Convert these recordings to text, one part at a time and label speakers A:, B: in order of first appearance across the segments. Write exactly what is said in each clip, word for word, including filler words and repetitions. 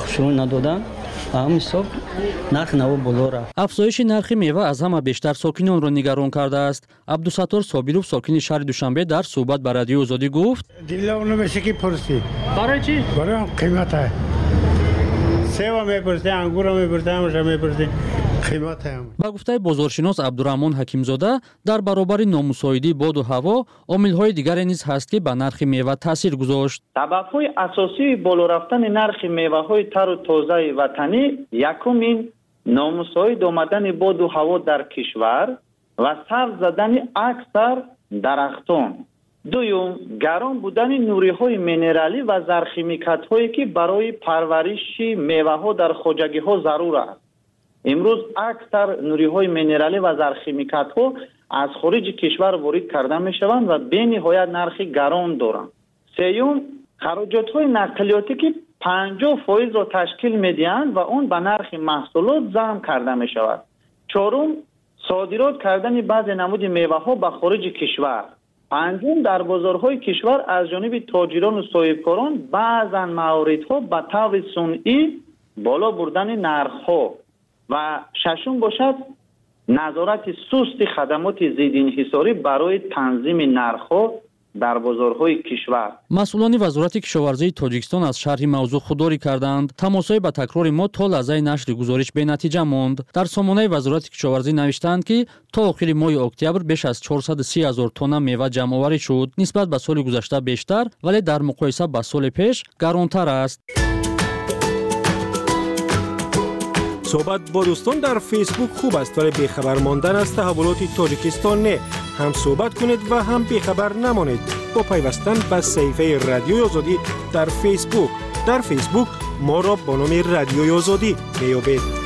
A: شروع ندادن هم حساب نرخ نوا بالا رفت.
B: افزایش نرخ میوه از همه بیشتر ساکنان را نگران کرده است. عبدالستار صابرов ساکن شهر دوشنبه در صحبت با رادیو آزادی گفت
C: دیلا نمیشه کی پرسی.
B: برای چی؟
C: برای قیمت های. سیب میپرسی، انگور میپرسی، همش میپرسی. قیمت هم.
B: با گفته بازارشناس عبدالرحمن حکیمزاده در برابر نامساعدی باد و هوا عامل‌های دیگری نیز هست که به نرخ میوه تاثیر گذاشت.
D: سبب‌های اساسی بالا رفتن نرخ میوه‌های تر و تازه وطنی یکم این نامساعد آمدن باد و هوا در کشور و سبز زدن اکثر درختان. دوم گران بودن نوری‌های مینرالی و زرخیمیکات‌هایی که برای پرورش میوه‌ها در خواجگی‌ها ضرور است. امروز اکثر نوری‌های مینرالی و زرخیمیکات‌ها از خارج کشور وارد کرده می‌شوند و به نهایت نرخ گران دارند. سوم خراجات‌های نقلیاتی که پنجاه درصد را تشکیل می‌دهند و اون به نرخ محصولات ضم کرده می‌شود. چهارم صادرات کردن بعضی نمود میوه‌ها به خارج کشور. پنجم در بازارهای کشور از جانب تاجران و صاحبکاران بعضا مواردها به طور صنعی بالا بردن نرخ‌ها. و ششم باشد نظارت سست خدمات ضد انحصاری برای تنظیم نرخ‌ها در بازارهای کشور.
B: مسئولان وزارت کشاورزی تاجیکستان از شرح موضوع خودداری کردند. تماسهای به تکرار ما تا لحظه نشر گزارش به نتیجه ماند. در سامانه وزارت کشاورزی نوشتند که تا آخر ماه اکتبر بیش از چهارصد و سی هزار تن میوه جمع آوری شد. نسبت به سال گذشته بیشتر ولی در مقایسه با سال پیش گرانتر است.
E: صحبت با دوستان در فیسبوک خوب است ولی بیخبر ماندن از تحولات تاجیکستان نه. هم صحبت کنید و هم بیخبر نمانید با پیوستن به صفحه رادیوی آزادی در فیسبوک. در فیسبوک ما را با نام رادیوی آزادی میابید.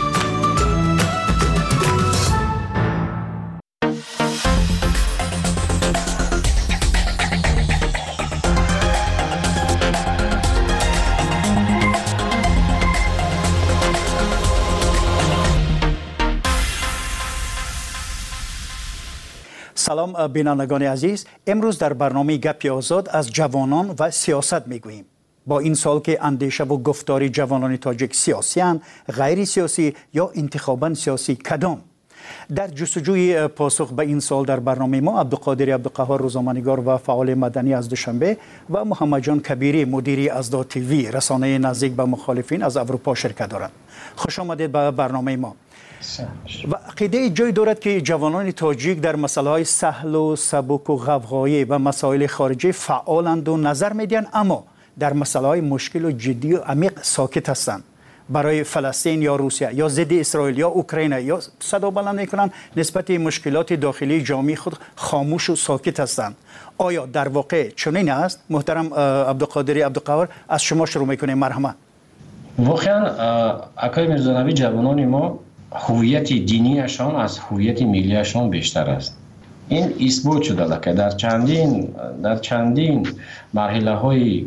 F: سلام بینندگان عزیز، امروز در برنامه گپ آزاد از جوانان و سیاست میگوییم. با این سال که اندیشه و گفتار جوانان تاجیک سیاسیان، غیر سیاسی یا انتخاباً سیاسی کدام؟ در جستجوی پاسخ به این سال در برنامه ما عبدالقادر عبدالقهار روزنامه‌نگار و فعال مدنی از دوشنبه و محمد جان کبیری مدیری ازدا تیوی رسانه نزدیک به مخالفین از اروپا شرکت دارند. خوش آمدید به برنامه ما. و عقیده جای دارد که جوانان تاجیک در مسائل سهل و سبک و غوغایی و مسائل خارجی فعالند و نظر میدهند، اما در مسائل مشکل و جدی و عمیق ساکت هستند. برای فلسطین یا روسیه یا ضد اسرائیل یا اوکراین یا صدا بلند میکنند، نسبت مشکلات داخلی جامعه خود خاموش و ساکت هستند. آیا در واقع چنین است؟ محترم عبدالقادر عبدالقهار، از شما شروع میکنیم. مرحمت.
G: واقعا اکای میرزانوی جوانان ما هویت دینیشان از هویت ملیشان بیشتر است. این اثبات شده که در چندین در چندین مرحله های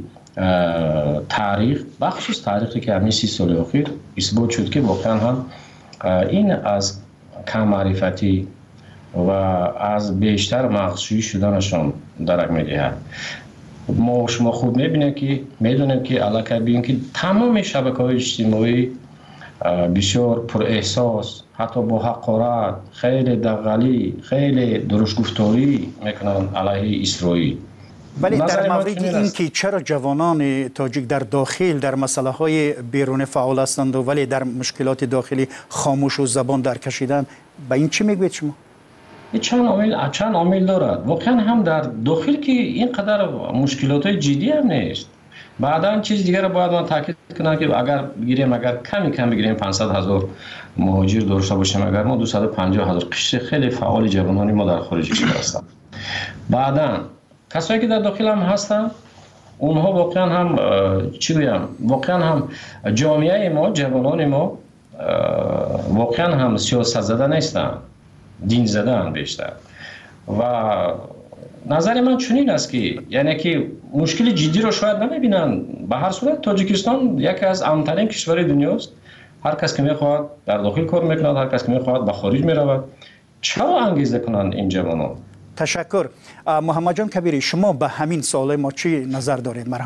G: تاریخ، بخشش تاریخی که همین سی سال اخیر اثبات شد که واقعا هم این از کم معرفتی و از بیشتر مغزشویی شدنشان درک می‌دهد. ما شما خوب می‌بینید که می‌دونید که علاقه به اینکه تمام شبکه‌های اجتماعی بسیار پر احساس، حتی با حقارت، خیلی دغلی، خیلی درشت گفتاری میکنن علیه اسرائیل.
F: ولی در مورد این که چرا جوانان تاجیک در داخل در مسئله های بیرون فعال هستند و ولی در مشکلات داخلی خاموش و زبان در کشیدن، به این چی میگوید شما؟
G: چند عامل چند عامل دارد. واقعا هم در داخل که اینقدر مشکلات جدی هم نیست. بعداً چیز دیگر رو باید من تاکید کنم که اگر بگیریم اگر کمی کم بگیریم پانصد هزار مهاجر داشته باشیم، اگر ما دویست و پنجاه هزار قشر خیلی فعال جوانانی ما در خارج کشور هستند. بعداً کسایی که در داخل هم هستن اونها واقعا هم چی بگم واقعا هم جامعه ما جوانان ما واقعا هم سیاست زده نیستن، دین زدن بیشتر. و نظر من چنین است که یعنی که مشکل جدی رو شاید نمیبینن. به هر صورت تاجیکستان یکی از امن‌ترین کشور دنیاست. هر کس که میخواد در داخل کار میکنه، هر کس که میخواد به خارج میرود. چرا انگیزه کنند این جوانان؟
F: تشکر. محمد جان کبیری، شما به همین سوال ما چی نظر دارید؟ مرحمت.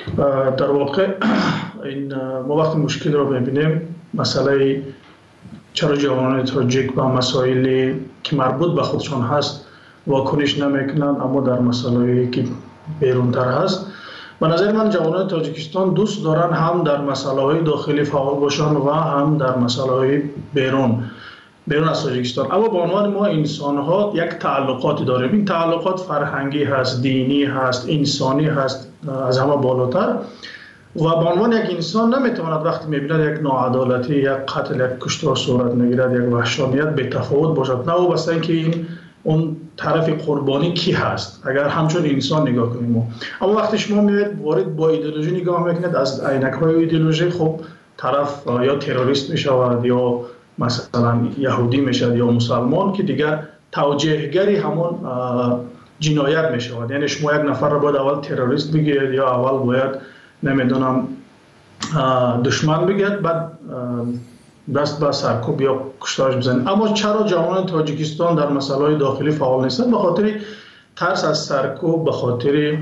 H: در واقع این ما وقتی مشکل رو ببینیم، مسئله چرا جوانان تاجیک با مسائلی که مربوط به خودشان هست واکنش نمیکنن، اما در مسائلی که بیرونتر هست، به نظر من جوانان تاجیکستان دوست دارن هم در مسائل داخلی فعال باشن و هم در مسائل بیرون بیرون از تاجیکستان. اما به عنوان ما انسان ها یک تعلقاتی داریم. این تعلقات فرهنگی هست، دینی هست، انسانی هست، از همه بالاتر. و به عنوان یک انسان نمیتواند وقتی میبیند یک ناعدالتی، یک قتل، یک کشتار صورت میگیرد، یک وحشانیت به تفاوت باشد، نه وابسته اینکه این اون طرف قربانی کی هست، اگر همچون انسان نگاه کنیم. اما وقتی شما میاد وارد با ایدئولوژی نگاه میکنید، از عینک های ایدئولوژی، خب طرف یا تروریست میشود یا مثلا یهودی میشد یا مسلمان، که دیگر توجیهگری همون جنایت میشود. یعنی شما یک نفر را باید اول تروریست بگید یا اول باید نمیدونم دشمن بگید، بعد دست به سرکوب یا کشتارش بزنید. اما چرا جوانان تاجیکستان در مسائل داخلی فعال نیستند؟ به خاطر ترس از سرکوب، به خاطر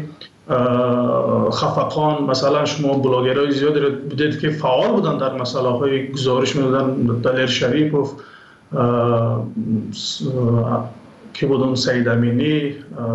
H: خفقان. مثلا شما بلاگرای زیادی رو دیدید که فعال بودن در مسائل های گزارش میدادن، دلیر شریف و که بودن سید امینی،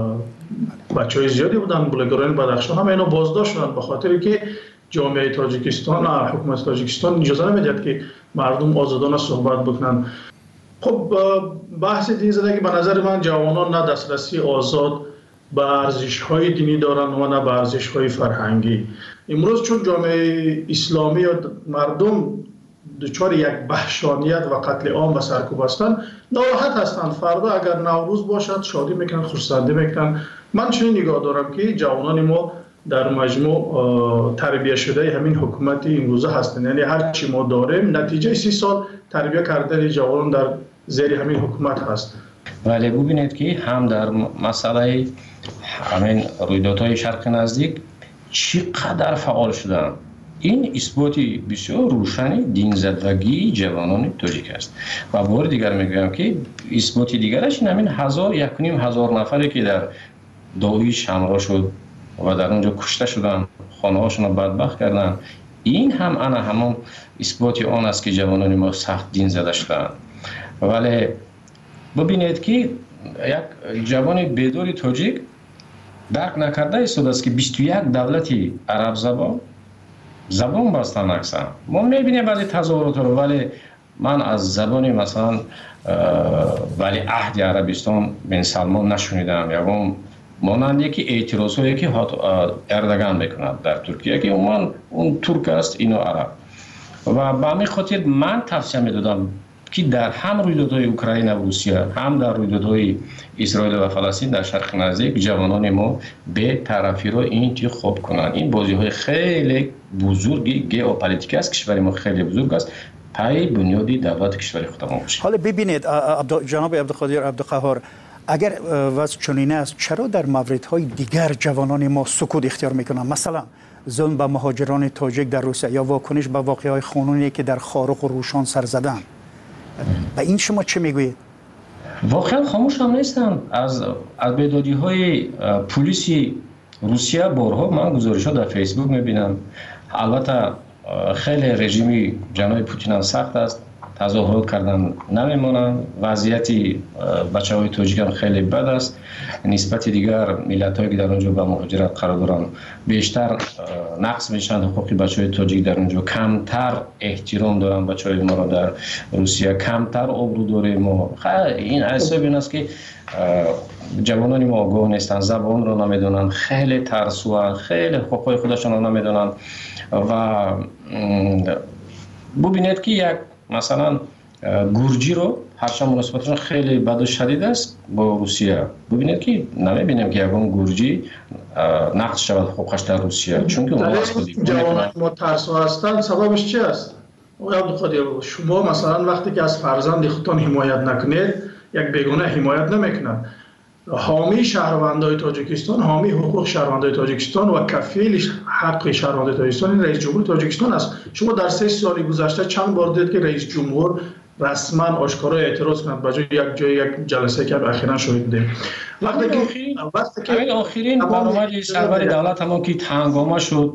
H: بچه های زیادی بودن، بلاگران بدخشان، همه اینا بازداشت شدن به خاطر که جامعه تاجیکستان، حکومت تاجیکستان اجازه نمیداد که مردم آزادانه صحبت بکنن. خب بحث دین زده که به نظر من جوانان نه دسترسی آزاد به ارزش‌های دینی دارن و نه به ارزش‌های فرهنگی. امروز چون جامعه اسلامی و مردم دچار یک وحشانیت و قتل عام و سرکوب هستند، ناراحت هستند. فردا اگر نوروز باشد شادی میکنن، خرسندی میکنن. من چنین نگاه دارم که جوانان ما در مجموع تربیت شده همین حکومت امروزه هستند. یعنی هر چی ما داریم نتیجه سی سال تربیت کردن جوانان در زیر همین حکومت هست.
G: ولی ببینید که هم در مسئله همین رویدادهای شرق نزدیک چقدر فعال شدن. این اثباتی بسیار روشنی دین‌زدگی جوانان تاجیک است. و بار دیگر میگویم که اثباتی دیگرش این همین هزار یک نیم هزار نفری که در داعش حمله شد و در اونجا کشته شدن، خانه هاشون رو بدبخت کردن. این هم انا همون اثباتی آن است که جوانان ما سخت دین زده شدن. ولی ببینید که یک جوان بیداری تاجیک درک نکرده ایستاده است که بیست و یک دولتی عرب زبان زبان بستن اکثر. ما میبینیم بعضی تظاهرات رو، ولی من از زبان مثلا ولی عهد عربستان بن سلمان نشنیدم. یا مانند یکی اعتراض هایی که اردگان میکند در ترکیه که اون اون ترک است، اینو عرب. و به همین خاطر من توصیه میدادم که در هم رویدادهای اوکراین و روسیه، هم در رویدادهای اسرائیل و فلسطین در شرق نزدیک، جوانان ما به طرفی رو انتخاب کنند. این بازی های خیلی بزرگی ژئوپلیتیک است، کشور ما خیلی بزرگ است، پای بنیادی دولت کشور خودمان باشه.
F: حالا ببینید جناب عبدالقادر عبدالقهار، اگر وضع چنین است، چرا در موردهای دیگر جوانان ما سکوت اختیار میکنند؟ مثلا ظلم به مهاجران تاجیک در روسیه یا واکنش به واقعه‌های خونینی که در خارق و روشان سر زدن. به این شما چه میگویید؟
G: واقعا خاموش هم نیستن. از از بیدادی‌های پلیسی روسیه بارها من گزارش‌ها در فیسبوک میبینم. البته خیلی رژیمی جناب پوتین هم سخت است، تظاهرات کردن نمیمونن. وضعیتی بچه‌های تاجیک هم خیلی بد است. نسبت دیگر ملت‌هایی که در اونجا به مهاجرت قرار دارن بیشتر نقص میشن. حقوق بچه‌های تاجیک در اونجا کمتر احترام دارن. بچه‌های ما را در روسیه کمتر آبرو داره. ما این حساب این است که جوانان ما آگاه نیستن، زبان رو نمیدونن، خیلی ترسوان، خیلی حقوق خودشون رو نمیدونن. و ببینید که یک مثلا گورجی رو هرچند مناسبتشون خیلی بد و شدید است با روسیه، ببینید که نمیبینیم که یکون گورجی نقض شود حقوقش در روسیه، چون که اون واسه
H: جوانان ما ترسو هستند. سببش چی است؟ آقای عبدالقادر، شما مثلا وقتی که از فرزند خودتان حمایت نکنید، یک بیگانه حمایت نمیکنند. حامی شهروندای تاجیکستان، حامی حقوق شهروندای تاجیکستان و کفیل حق شهروندای تاجیکستان این رئیس جمهور تاجیکستان است. شما در سه سال گذشته چند بار دیدید که رئیس جمهور رسما آشکارا اعتراض کنند به جای یک جای یک جلسه که اخیراً شاهد بودیم؟ وقتی که
G: وقتی که آخرین برنامه سرور دولت هم که هنگامه شد،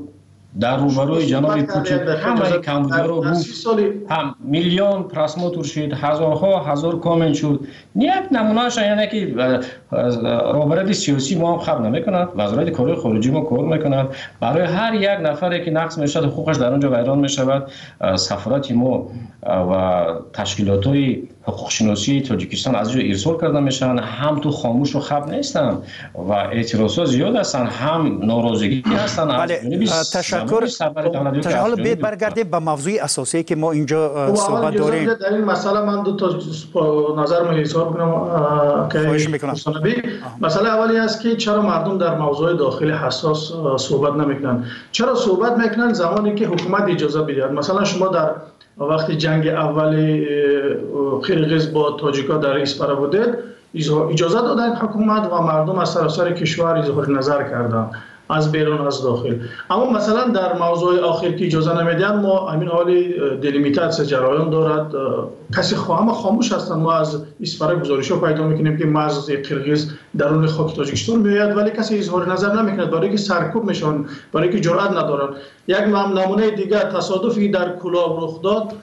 G: در روبروی جناب پوتین همه کمبودی رو گفت، هم میلیون پراسموتر شد، هزارها هزار کامنت شد. یک نمونهش یعنی که روبرد سیاسی ما هم خب نمیکند، وزارت کار خارجی ما کار میکند، برای هر یک نفری که نقض میشد حقوقش در اونجا ویران میشود. سفارت ما و تشکیلات های حقوق شناسی تاجیکستان از اونجا ارسال کرده میشن، هم تو خاموش و خب نیستن و اعتراضات زیاد هستن، هم ناراضگی هستن.
F: بله تشکر. حالا بیت برگردیم به موضوع اساسی که ما اینجا صحبت داریم.
H: در این مسئله من دو تا نظر من اظهار کنم که مسئله اولی است که چرا مردم در موضوع داخلی حساس صحبت نمیکنن؟ چرا صحبت میکنن زمانی که حکومت اجازه بده؟ مثلا شما در وقتی جنگ اولی قرقیز با تاجیکا در اسپاره بودید، اجازه دادن حکومت و مردم از سراسر کشور اظهار نظر کردند، از بیرون از داخل. اما مثلا در موضوع آخر که اجازه نمیدن، ما همین حالی دلیمیتاسیون جریان دارد، کسی همه خاموش هستند. ما از اسپاره گزارش‌ها پیدا میکنیم که مرز قرقیز درون خاک تاجیکستان میاد ولی کسی اظهار نظر نمیکنه، برای که سرکوب میشن، برای که جرئت ندارن. یک نمونه دیگه تصادفی در کلاب رخ داد،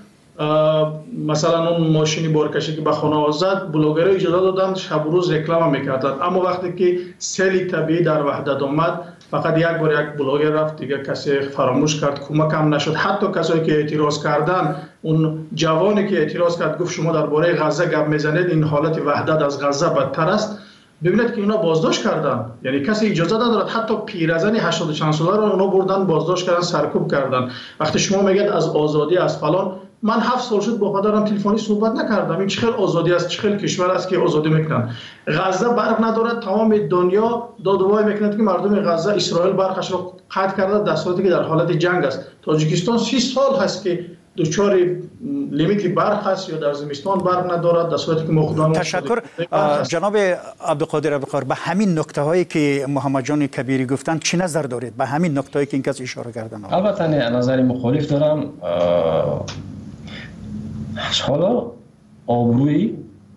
H: مثلا اون ماشینی بارکشی که به خانه زد، بلوگرها اجازه دادن شب و روز رکلام میکردن، اما وقتی که سیل طبیعی در وحدت آمد فقط یک بار یک بلاگر رفت، دیگه کسی فراموش کرد، کمک هم نشد. حتی کسایی که اعتراض کردن، اون جوانی که اعتراض کرد گفت شما درباره غزه گپ میزنید، این حالت وحدت از غزه بدتر است، ببینید که اینا بازداشت کردن. یعنی کسی اجازه ندارد. حتی پیرزن هشتاد و چند ساله رو اونا بردن بازداشت کردن، سرکوب کردن. وقتی شما میگید از آزادی از فلان، من هفت سال شد با پدرم تلفنی صحبت نکردم. این چه خیلی آزادی است، چه خیلی کشور است که آزادی میکنن. غزه برق ندارد، تمام دنیا دادوای میکنند که مردم غزه اسرائیل برقش رو قطع کرده در صورتی که در حالت جنگ است. تاجیکستان سی سال هست که دچار لیمیت برق هست یا در زمستان برق ندارد، در صورتی که ما خودمون.
F: تشکر جناب عبدالقادر عبدالقاهر. به همین نکته هایی که محمد جان کبیری گفتند چی نظر دارید؟ به همین نکته هایی که این کس اشاره کردن.
G: البته نظر مخالف دارم. حالا آبروی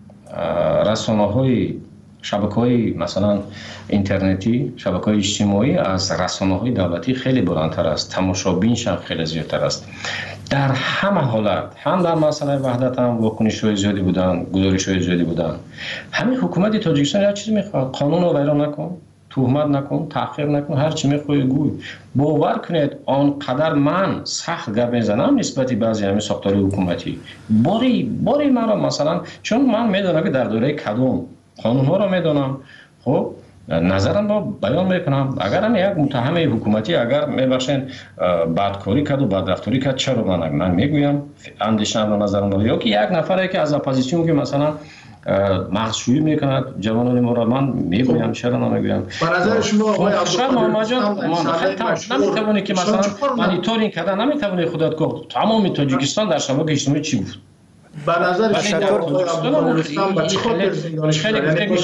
G: رسانه‌های شبکه‌های مثلا اینترنتی، شبکه‌های اجتماعی از رسانه‌های دولتی خیلی بلندتر است، تماشابینش هم خیلی زیادتر است. در همه حالت، هم در مسئله وحدت هم واکنش‌های زیادی بودن، گزارش‌های زیادی بودن. همین حکومت تاجیکستان هر چیزی می‌خواد، قانون رو ویران نکن، تهمت نکن، تحقیر نکن، هر چی می‌خوای گوی. باور کنید آنقدر من سخت گپ میزنم نسبت به بعضی همین ساختار حکومتی. باری باری مرا مثلا چون من میدونم که در دوره کدوم قانون‌ها رو میدونم، خب نظرم رو بیان میکنم. اگر هم یک متهم حکومتی اگر میبخشین بدکاری کرد و بدرفتاری کرد، چرا من من میگویم اندیشم رو نظرم رو، یا که یک نفری که از اپوزیسیون که مثلا مغزشویی میکند جوانان ما را، من میگویم چرا نمیگویم.
H: به نظر شما آقای
G: محمد جان نمیتونی که مثلا مانیتورینگ کردن، نمیتونی خودت گفت تمام تاجیکستان در شبکه اجتماعی چی گفت؟
H: به نظر شما آقای عبدالقادر به چه خاطر زندانش کردن؟ یعنی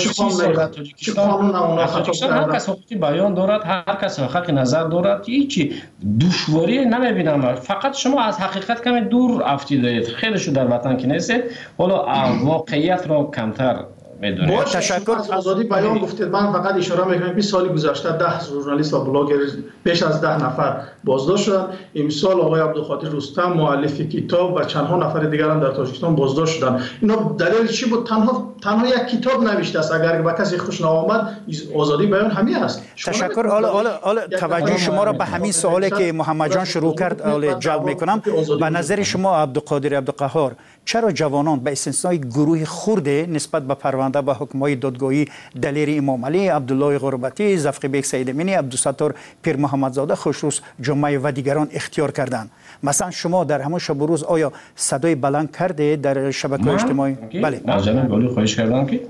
H: چه قانون اونا خطا کردن؟
G: هر کس حقوقی بیان دارد، هر کس حق نظر دارد، هیچی دشواری نمیبینم. فقط شما از حقیقت کمی دور افتیدید، خیلی شو در وطن که نیستید، حالا واقعیت را کمتر
H: با تشکر از آزادی بیان گفتید. من فقط اشاره میکنم که سال گذشته ده ژورنالیست و بلاگر بیش از ده نفر بازداشت شدند. امسال آقای عبدالقادر رستم مؤلف کتاب و چندها نفر دیگر هم در تاجیکستان بازداشت شدند. اینا دلیل چی بود؟ تنها تنها یک کتاب نوشته است. اگر به کسی خوش نآمد آزادی بیان همین است.
F: تشکر. حالا حالا حالا توجه شما را به همین سوالی که محمد جان شروع کرد جلب میکنم. به نظر شما عبدالقادر عبدالقهار، چرا جوانان به استثنای گروه خرده نسبت به پرونده به حکم‌های دادگاهی دلیر امام علی، عبدالله غربتی، ظفر بیگ سید امینی، عبدالستار پیر محمدزاده، خوشروز جمعه و دیگران اختیار کردند؟ مثلا شما در همون شب و روز آیا صدای بلند کرده در شبکه‌های اجتماعی؟
G: بله. از جناب ولی خواهش کردم که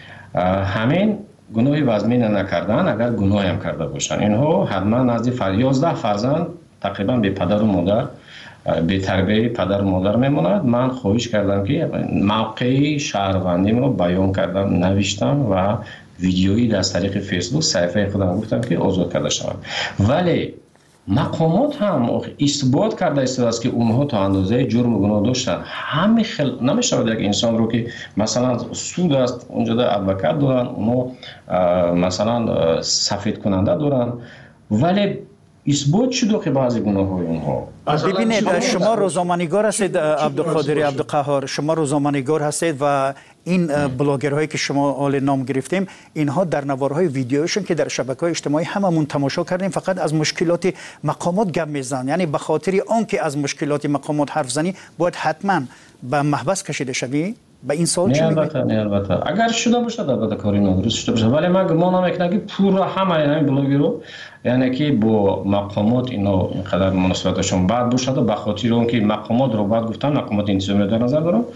G: همین گناهی وزمین نکردن، اگر گناهی هم کرده باشن، اینها حتما نزد یازده فرزند تقریبا به پدر و مادر به تربیه پدر و مادر میموند. من خواهش کردم که موقعی شهروندیم رو بیان کردم، نوشتم و ویدیویی در طریق فیسبوک صفحه خودم گفتم که آزاد کرده شوند. ولی مقامات هم اثبات کرده است که اونها تا اندازه جرم و گناه داشتن. همه خل نمیشه یک انسان رو که مثلا سود است اونجا در ادوکات دارن، اونها مثلا سفید کننده دارن، ولی اثبات شده که بعضی گناه‌های اونها.
F: ببینید شما روزنامه‌نگار هستید عبدالقادری عبدالقهار، شما روزنامه‌نگار هستید و این بلاگرهایی که شما اول نام گرفتیم اینها در نوارهای ویدیوشون که در شبکه‌های اجتماعی هممون تماشا کردیم فقط از مشکلات مقامات گپ میزنن، یعنی به خاطر آنکه از مشکلات مقامات حرف زنی باید حتما به محبس کشیده شوی. به این سوال چی میگید؟
G: البته نه البته اگر شده باشه البته کاری ندرست شده باشه، ولی من گمان میکنم که پورا همه این بلاگرها یعنی که با مقامات اینا اینقدر مناسبتشون بد باشه به خاطر اونکه مقامات رو بعد گفتن مقامات انتظامی در نظر دارم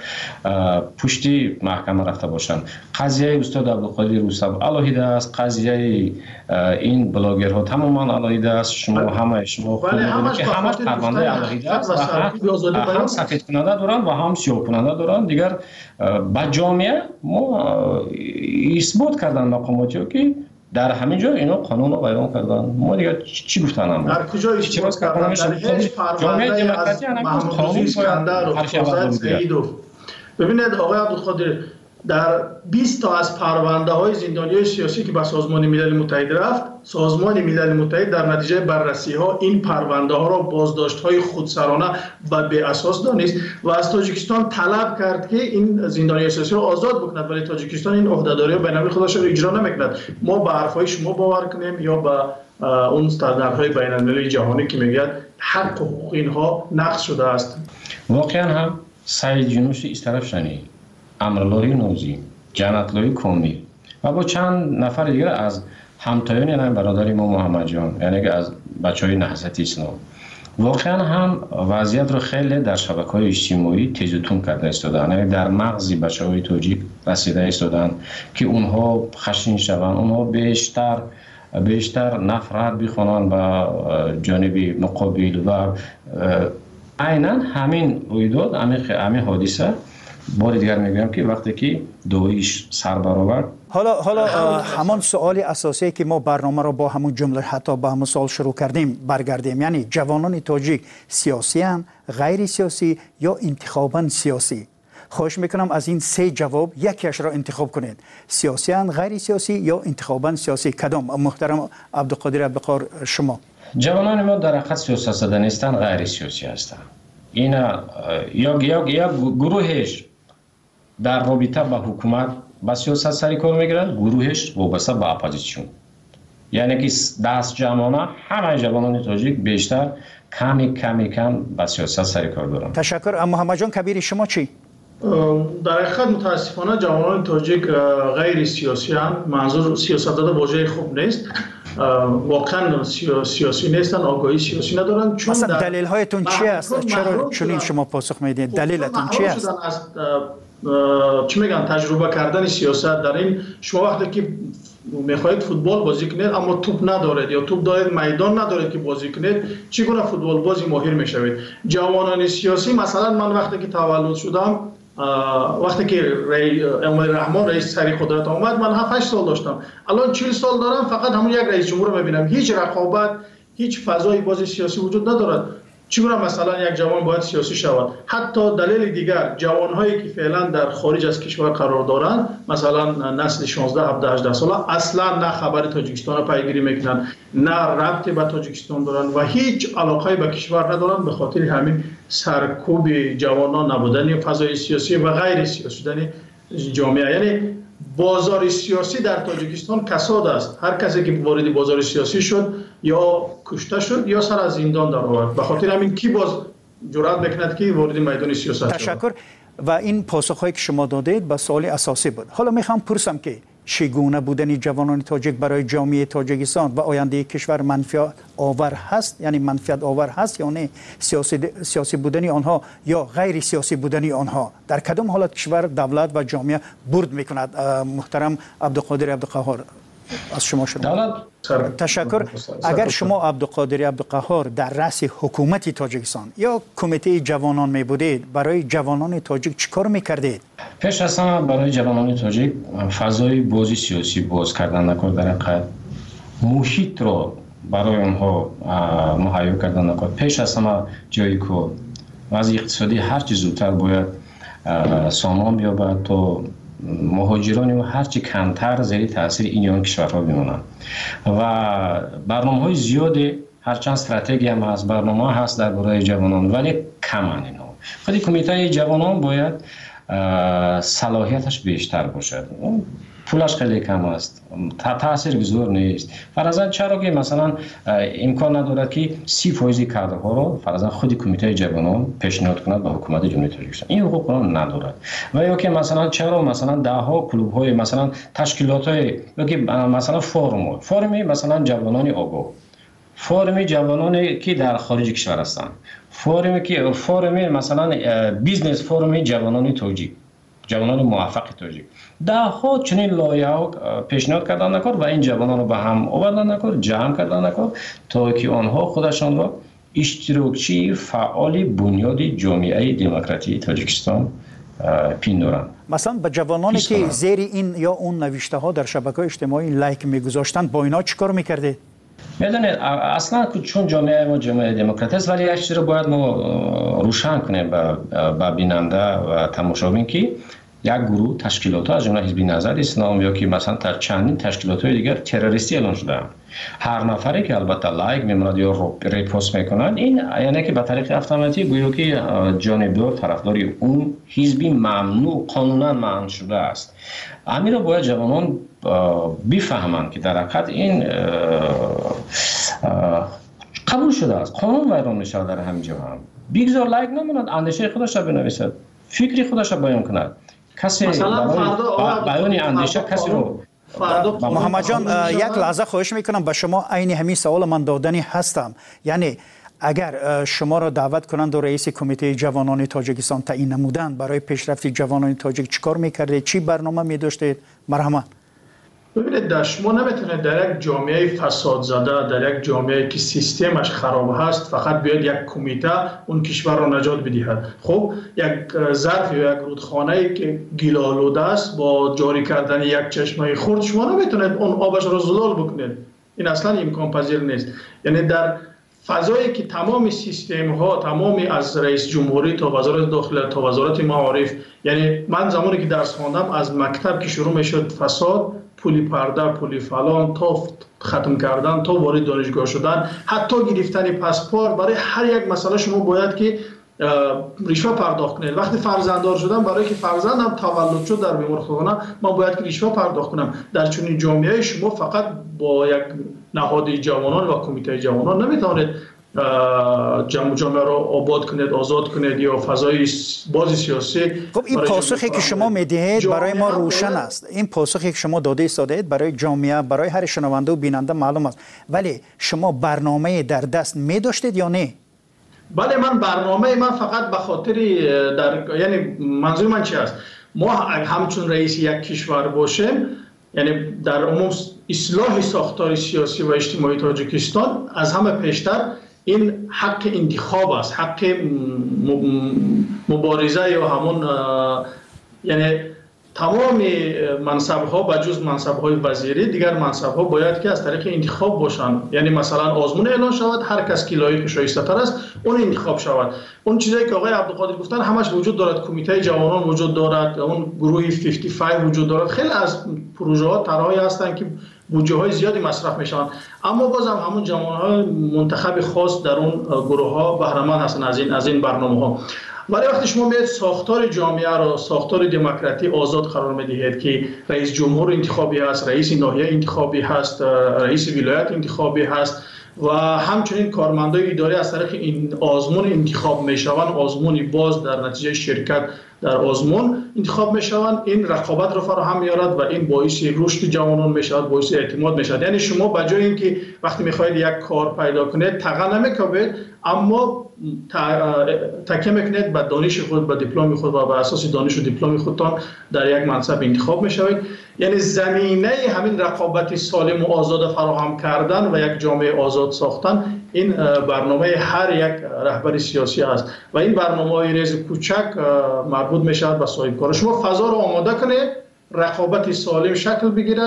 G: پشتی محکمه رفته باشن. قضیه استاد عبدالقادر روسب علیحده است، قضیه این بلاگرها تماما علیحده است. شما همه شما که همش پرونده علیحده است و هم سفید کننده دارن و هم سیاه کننده دارن. دیگر با جامعه ما اثبات کردن مقاماتی که در همین جا اینا قانون رو ویران کردن. ما دیگه چی گفتن هم
H: در کجا اثبات کردن؟ در هیچ پرونده از محمود اسکندر و حسین سعیدوف. ببینید آقای عبدالقادر در بیست تا از پرونده های زندانیای سیاسی که به سازمان ملل متحد رفت، سازمان ملل متحد در نتیجه بررسی ها این پرونده ها را بازداشت های خودسرانه و بی اساس دانست و از تاجیکستان طلب کرد که این زندانیای سیاسی را آزاد بکند، ولی تاجیکستان این عهدهداری ها بین‌المللی خودش را اجرا نمیکند. ما به حرفهای شما باور کنیم یا به اون استانداردهای بین‌المللی جهانی که میگه حق حقوق اینها نقض شده است؟
G: واقعا هم سعید یونس از طرف شنی، امرالله نوزی، جنت‌الله کامیل و با چند نفر دیگر از همتایان یعنی برادر ما محمد جان، یعنی که از بچهای نهضت اسلام واقعا هم وضعیت رو خیلی در شبکه‌های اجتماعی تیز و تند کرده استادن، یعنی در مغز بچه‌های تاجیک رسیده استادن که اونها خشن شوند، اونها بیشتر بیشتر نفرت بخونن به جانب مقابل و عیناً همین رویداد همین حادثه بار دیگر میگم که وقتی که دویش سر برآورد.
F: حالا حالا همان سوال اساسی که ما برنامه را با همون جمله حتی با همون سوال شروع کردیم برگردیم، یعنی جوانان تاجیک سیاسی هستند، غیر سیاسی یا انتخاباً سیاسی؟ خواهش میکنم از این سه جواب یکیش را انتخاب کنید. سیاسی هستند، غیر سیاسی یا انتخاباً سیاسی؟ کدام؟ محترم عبدالقادر عبدالقهار شما.
G: جوانان ما در حقیقت سیاست زده نیستند، غیر سیاسی هستند. اینا یا یا یا گروهش در رابطه با حکومت با سیاست سری کار میگیرن، گروهش وابسته به اپوزیسیون، یعنی که دست جمعانه همه جوانان تاجیک بیشتر کمی کمی کم با سیاست سری کار دارن.
F: تشکر. محمد جان کبیر شما چی؟
H: در حقیقت متاسفانه جوانان تاجیک غیر سیاسی هستند. منظور سیاست داده واژه خوب نیست، واقعا سیاسی نیستن، آگاهی سیاسی ندارن. چون
F: مثلا دلیل هایتون چی است؟ چرا چنین شما پاسخ میدید؟ دلیلتون چی است؟
H: چی میگن تجربه کردن سیاست در این شما وقتی که میخواهید فوتبال بازی کنید اما توپ ندارید یا توپ دارید میدان ندارید که بازی کنید، چگونه فوتبال بازی ماهر میشوید؟ جوانان سیاسی مثلا من وقتی که تولد شدم، وقتی که امام رحمان رئیس سری قدرت آمد من هفت هشت سال داشتم، الان چهل سال دارم، فقط همون یک رئیس جمهور رو میبینم، هیچ رقابت هیچ فضای بازی سیاسی وجود ندارد. چگونه مثلا یک جوان باید سیاسی شود؟ حتی دلیل دیگر جوانهایی که فعلا در خارج از کشور قرار دارند، مثلا نسل شانزده هفده هجده ساله، اصلا نه خبر تاجیکستان را پیگیری میکنن، نه ربطی به تاجیکستان دارن و هیچ علاقه به کشور ندارن، به خاطر همین سرکوب جوانان نبودن فضای سیاسی و غیر سیاسی شدن جامعه. یعنی بازار سیاسی در تاجیکستان کساد است. هر کسی که وارد بازار سیاسی شد یا کشته شد یا سر از زندان در آورد. به خاطر همین کی باز جرأت میکند که وارد میدان سیاست شود؟
F: تشکر. و این پاسخهایی که شما دادید به سوال اساسی بود. حالا میخوام پرسم که چگونه بودن جوانان تاجیک برای جامعه تاجیکستان و آینده کشور منفعت آور هست، یعنی منفعت آور هست یا نه؟ سیاسی سیاسی بودن آنها یا غیر سیاسی بودن آنها در کدام حالت کشور، دولت و جامعه برد میکند؟ محترم عبدالقادر عبدالقهار از شما شروع. تشکر. اگر شما عبدالقادر عبدالقهار در رأس حکومت تاجیکستان یا کمیته جوانان می بودید، برای جوانان تاجیک چیکار میکردید؟
G: پیش از همه برای جوانان تاجیک فضای بازی سیاسی باز کردن نکرد، در حقیقت محیط رو برای اونها مهیا کردن نکرد. پیش از همه جایی که وضع اقتصادی هر چه زودتر باید سامان بیابد تا مهاجرانی و هرچی کمتر زیر تاثیر این یا آن کشورها بمانند و برنامه‌های زیادی هرچند استراتژی هم هست، برنامه هست درباره جوانان، ولی کمن اینا. خود کمیته جوانان باید صلاحیتش بیشتر باشد. پولش خیلی کم است، تاثیر گذار نیست. فرضاً چرا که مثلا امکان ندارد که سی فیصد کادرها رو فرضاً خود کمیته جوانان پیشنهاد کند به حکومت جمهوری تاجیکستان؟ این حقوق رو ندارد. و یا که مثلا چرا مثلا ده ها کلوب های مثلا تشکیلات های یا که مثلا فورم فرمی مثلا جوانان آگاه، فورمی جوانانی که در خارج کشور هستند، فورمی که فورمی مثلا بیزنس فورمی جوانان تاجیک، جوانان موفق تاجیک، ده ها چنین لایحه پیشنهاد کردن نکرد و این جوانان رو به هم آوردن نکرد، جمع کردن نکرد تا که آنها خودشان را اشتراکچی فعال بنیاد جامعه دموکراتی تاجیکستان پیندارند.
F: مثلا به جوانانی که زیر این یا اون نوشته ها در شبکه‌های اجتماعی لایک میگذاشتن با اینا چیکار میکرده؟
G: میدونید اصلا چون جامعه ما جامعه دموکراتی است، ولی یک چیز رو باید ما روشن کنیم به بیننده و تماشابین که یک گروه تشکیلات از جمله حزب نهضت اسلام یا که مثلا در چندین تشکیلات های دیگر تروریستی اعلام شده. هر نفری که البته لایک میموند یا ریپوست میکنند، این یعنی که به طریق اتوماتیک گویا که جانبدار طرفدار اون حزبی ممنوع قانونا منع شده است. همین رو باید جوانان بفهمند که در حقیقت این قبول شده است، قانون ویران میشه در همین جا هم. بگذار لایک نموند، اندیشه خودش را بنویسد، فکری خودش را بیان کند. کسی بیان اندیشه کسی رو
F: محمد جان یک لحظه خواهش میکنم به شما عین همین سوال من دادنی هستم. یعنی اگر شما را دعوت کنند و رئیس کمیته جوانان تاجیکستان تعیین نمودند، برای پیشرفت جوانان تاجیک چیکار میکردید؟ چی برنامه می‌داشتید؟ مرحمت.
H: ببینید در شما نمیتونید در یک جامعه فساد زده، در یک جامعه که سیستمش خراب هست فقط بیاد یک کمیته اون کشور را نجات بدهد. خب یک ظرف یا یک رودخانه‌ای که گیل‌آلوده است با جاری کردن یک چشمه خرد شما نمیتونید اون آبش را زلال بکنید. این اصلا امکان پذیر نیست. یعنی در فضایی که تمام سیستم ها، تمامی از رئیس جمهوری تا وزارت داخله تا وزارت معارف، یعنی من زمانی که درس خواندم از مکتب که شروع میشد فساد، پولی پرده، پولی فلان تا ختم کردن تا وارد دانشگاه شدن، حتی گرفتن پاسپورت، برای هر یک مسئله شما باید که رشوه پرداخت کنید. وقتی فرزنددار شدم، برای که فرزندم تولد شد در بیمارخانه، من باید که رشوه پرداخت کنم. در چنین جامعه شما فقط با یک نهاد جوانان و کمیته جوانان نمیتونید جامعه را آباد کنید، آزاد کنید یا فضای باز سیاسی.
F: خب این پاسخی که شما میدهید برای ما روشن است. این پاسخی که شما داده ایستادید برای جامعه، برای هر شنونده و بیننده معلوم است. ولی شما برنامه در دست می‌داشتید یا نه؟
H: بله، من برنامه من فقط به خاطر در یعنی منظور من چی است؟ ما همچون رئیس یک کشور باشیم، یعنی در عموم اصلاح ساختار سیاسی و اجتماعی تاجیکستان از همه پیشتر این حق انتخاب است، حق مبارزه یا همون یعنی تمام منصب ها بجز منصب های وزیری، دیگر منصب ها باید که از طریق انتخاب باشند. یعنی مثلا آزمون اعلان شود، هر کس که لایق شایسته تر است اون انتخاب شود. اون چیزایی که آقای عبدالقادر گفتن همش وجود دارد. کمیته جوانان وجود دارد، اون گروه پنجاه و پنج وجود دارد. خیلی از پروژه ها طرحهایی هستند که بودجه های زیادی مصرف میشوند، اما بازم همون جوان های منتخب خاص در اون گروه ها بهره مند هستند از این از این برنامه ها. ولی وقتی شما میاد ساختار جامعه را ساختار دموکراتی آزاد قرار میدهید که رئیس جمهور انتخابی هست، رئیس ناحیه انتخابی هست، رئیس ولایت انتخابی هست و همچنین کارمندای اداری از طریق این آزمون انتخاب میشوند، آزمونی باز در نتیجه شرکت در آزمون انتخاب میشوند، این رقابت رو فراهم میارد و این باعث رشد جوانان میشود، باعث اعتماد میشود. یعنی شما بجای اینکه وقتی میخواید یک کار پیدا کنید تقا نمیکوبید، اما تکیه میکنید به دانش خود، به دیپلم خود و بر اساس دانش و دیپلم خودتان در یک منصب انتخاب میشوید. یعنی زمینه همین رقابت سالم و آزاد فراهم کردن و یک جامعه آزاد ساختن این برنامه هر یک رهبر سیاسی است و این برنامه‌های ریز کوچک مربوط میشود به صاحب کار. شما فضا رو آماده کنید، رقابت سالم شکل بگیرد،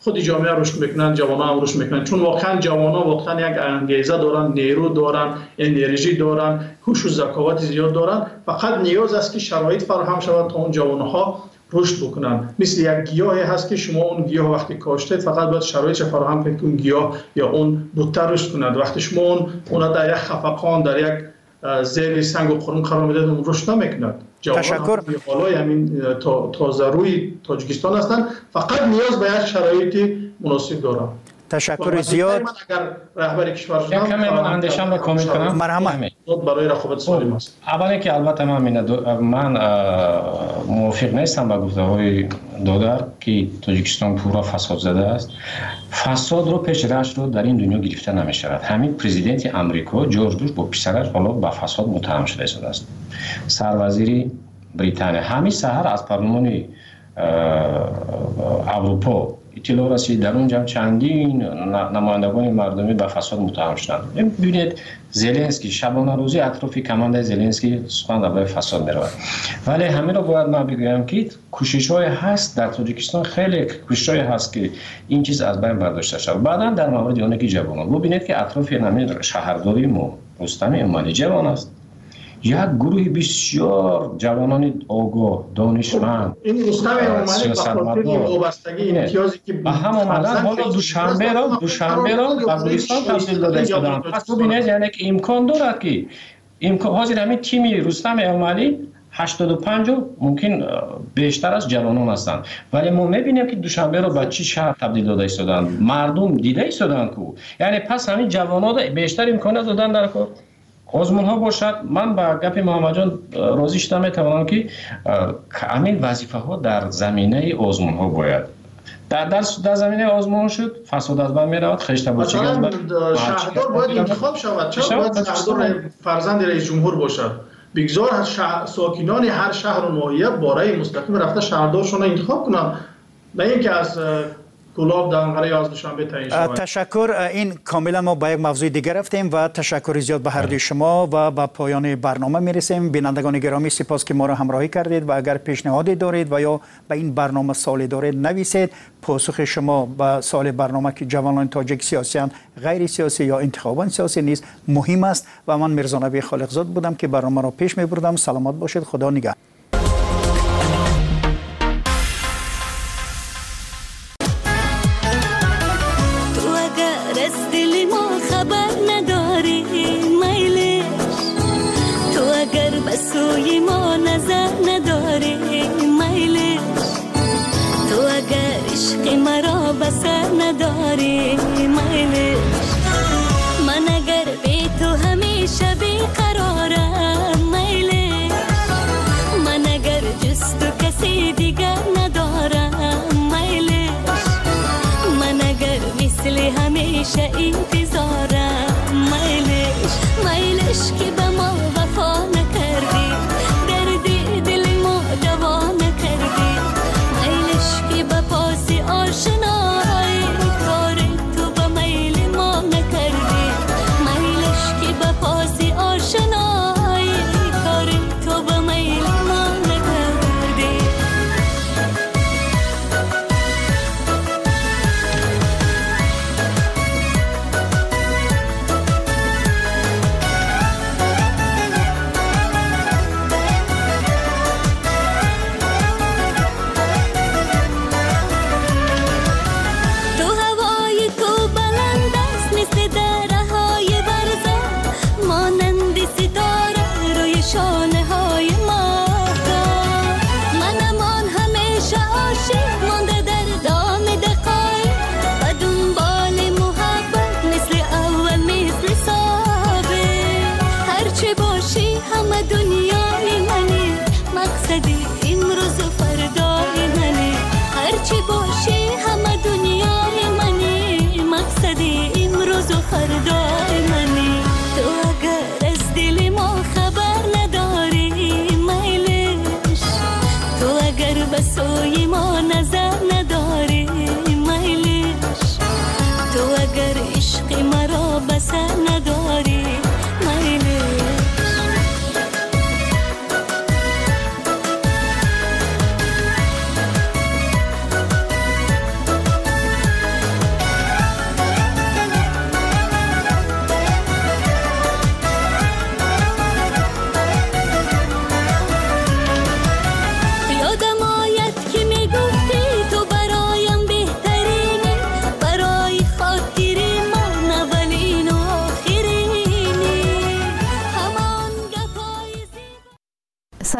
H: خود جامعه رشد میکنن، جوانان هم رشد میکنن، چون واقعا جوانان واقعا یک انگیزه دارن، نیرو دارن، انرژی دارن، هوش و ذکاوت زیاد دارن. فقط نیاز است که شرایط فراهم شود تا اون جوانها رشد بکنن. مثل یک گیاهی هست که شما اون گیاه وقتی کاشتید فقط باید شرایط فراهم کنید که اون گیاه یا اون بوته رشد کند. وقتی شما اون اون در یک خفقان، در یک زیر سنگ و قرون قرار میدید، اون رشد نمیکند.
F: تشکر.
H: بالای همین تازه روی تاجیکستان هستند، فقط نیاز به یک شرایط مناسب دارند.
F: تشکر زیاد.
H: من اگر رهبر کشور شدم
G: کمی من اندیشم را کامل کنم.
F: مرحمت.
H: برای رقابت سالم است.
G: اولی که البته من من موافق نیستم با گفته‌های دادر که تاجیکستان پورا فساد زده است. فساد رو پیش رشد رو در این دنیا گرفته نمی‌شود. همین پرزیدنت آمریکا جورج بوش با پسرش حالا با فساد متهم شده شده است. سروزیر بریتانیا همین سحر از پارلمان اروپا اطلاع رسید در اونجا چندین نمایندگان مردمی به فساد متهم شدند. ببینید زلنسکی شبانه روزی اطراف کمانده زلنسکی سخن درباره فساد می‌رود. ولی همین رو باید من بگویم که کوشش‌های هست در تاجیکستان، خیلی کوشش‌های هست که این چیز از بین برداشته شود. بعداً در مورد اون که جوانان ببینید که اطراف همین شهرداری ما رستم امالی جوان است. یک گروه بسیار جوانان آگاه، دانشمند،
H: این رستم امالی به خاطر وابستگی امتیازی که
G: با هم اومدن حالا دوشنبه را دوشنبه را قبرستان تبدیل داده شدن. پس ببینید یعنی که امکان دارد که امکان حاضر همین تیمی رستم امالی هشتاد و پنج ممکن بیشتر از جوانان هستند، ولی ما میبینیم که دوشنبه رو به چی شهر تبدیل داده شدن، مردم دیده شدن که یعنی پس همین جوانان بیشتر امکانات دادن در کار آزمون ها باشد. من با گپ محمد جان راضی شدم، میتوانم که همین وظیفه ها در زمینه آزمون ها باید در در, در زمینه آزمون شد، فساد از بین میرود، خشت بچگی از بین.
H: شهردار باید انتخاب شود، چرا باید شهردار فرزند رئیس جمهور باشد؟ بگذار ساکنان هر شهر و ناحیه باره مستقیم رفته شهردارشون رو انتخاب کنن، نه اینکه از گلاب دانغره یا از دوشنبه تعیین شود.
F: تشکر. این کاملا ما به یک موضوع دیگر رفتیم و تشکر زیاد به هر دوی شما و به پایان برنامه میرسیم. بینندگان گرامی سپاس که ما را همراهی کردید و اگر پیشنهادی دارید و یا به این برنامه سوالی دارید نویسید. پاسخ شما به سوال برنامه که جوانان تاجیک سیاسیان، غیر سیاسی یا انتخابات سیاسی نیست مهم است و من میرزا نبی خالقزاد بودم که برنامه را پیش میبردم. سلامت باشید. خدا نگهدار.
I: سوی ما نظر نداری میلش، تو اگر عشق مرا بسر نداری میلش، من اگر بی تو همیشه بیقرارم میلش، من اگر جز تو کسی دیگر ندارم میلش، من اگر مثل همیشه انتظارم میلش، میلش که به ما وفا نکردی، دردی دل ما دوا نکردی، میلش که به پاس آشنایی کار تو به میل ما نکردی، میلش که به پاس آشنایی کار تو به میل ما نکردی. دنیای منی مقصدی